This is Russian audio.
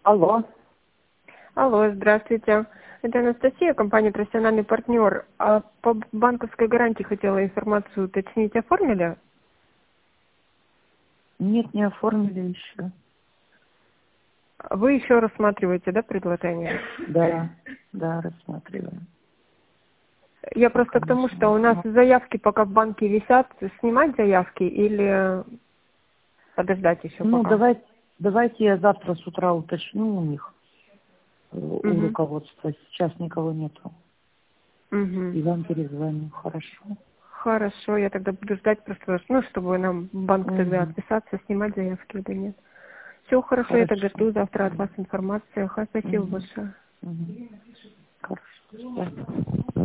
Алло. Алло, здравствуйте. Это Анастасия, компания «Профессиональный партнер». А по банковской гарантии хотела информацию уточнить. Оформили? Нет, не оформили еще. Вы еще рассматриваете, да, предложение? Да, рассматриваем. Я просто Пока к не тому, что у нас знаю. заявки пока в банке висят. Снимать заявки или подождать еще Ну, пока? давайте я завтра с утра уточню у них, у Угу. руководства. Сейчас никого нету. Угу. И вам перезвоню, хорошо? Хорошо, я тогда буду ждать просто, ну, чтобы нам в банк тогда Угу. отписаться, снимать заявки или нет. Все хорошо, я тогда Хорошо. жду завтра от вас информацию. Спасибо Угу. большое. Угу. Хорошо. Да.